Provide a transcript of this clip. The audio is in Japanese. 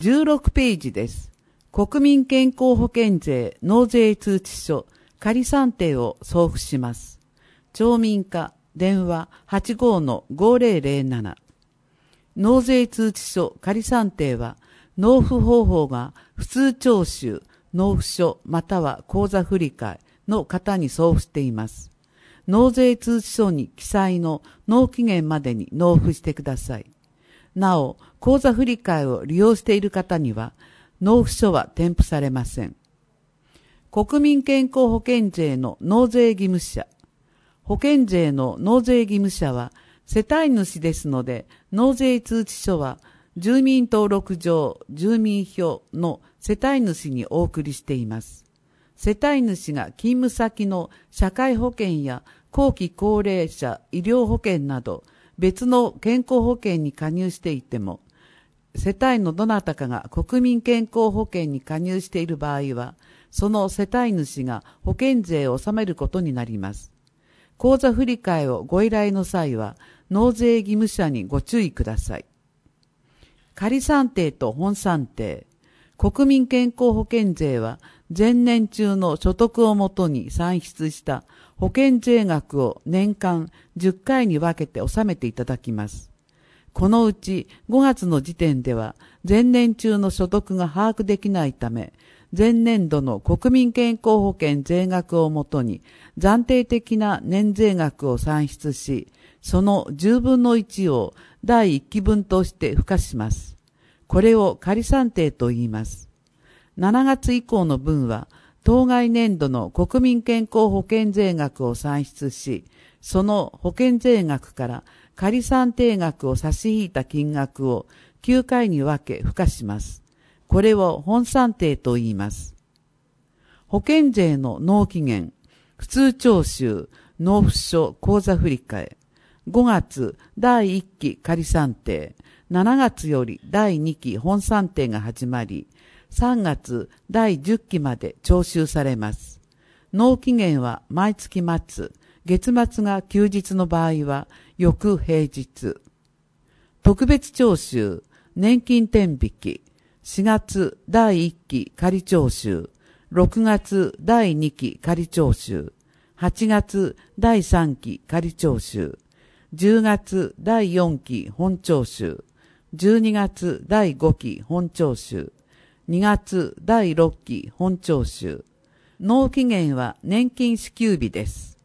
16ページです。国民健康保険税納税通知書仮算定を送付します。町民課電話 85-5007。納税通知書仮算定は納付方法が普通徴収、納付書または口座振替の方に送付しています。納税通知書に記載の納期限までに納付してください。なお、口座振替を利用している方には、納付書は添付されません。国民健康保険税の納税義務者。保険税の納税義務者は、世帯主ですので、納税通知書は、住民登録上住民票の世帯主にお送りしています。世帯主が勤務先の社会保険や後期高齢者医療保険など別の健康保険に加入していても、世帯のどなたかが国民健康保険に加入している場合は、その世帯主が保険税を納めることになります。口座振替をご依頼の際は、納税義務者にご注意ください。仮算定と本算定。国民健康保険税は、前年中の所得をもとに算出した保険税額を年間10回に分けて納めていただきます。このうち5月の時点では前年中の所得が把握できないため、前年度の国民健康保険税額をもとに暫定的な年税額を算出し、その10分の1を第1期分として付加します。これを仮算定と言います。7月以降の分は、当該年度の国民健康保険税額を算出し、その保険税額から仮算定額を差し引いた金額を9回に分け付加します。これを本算定と言います。保険税の納期限、普通徴収、納付書、口座振替。5月第1期仮算定、7月より第2期本算定が始まり、3月第10期まで徴収されます。納期限は毎月末、月末が休日の場合は翌平日。特別徴収、年金転引き、4月第1期仮徴収、6月第2期仮徴収、8月第3期仮徴収、10月第4期本徴収、12月第5期本徴収、2月第6期本徴収。納期限は年金支給日です。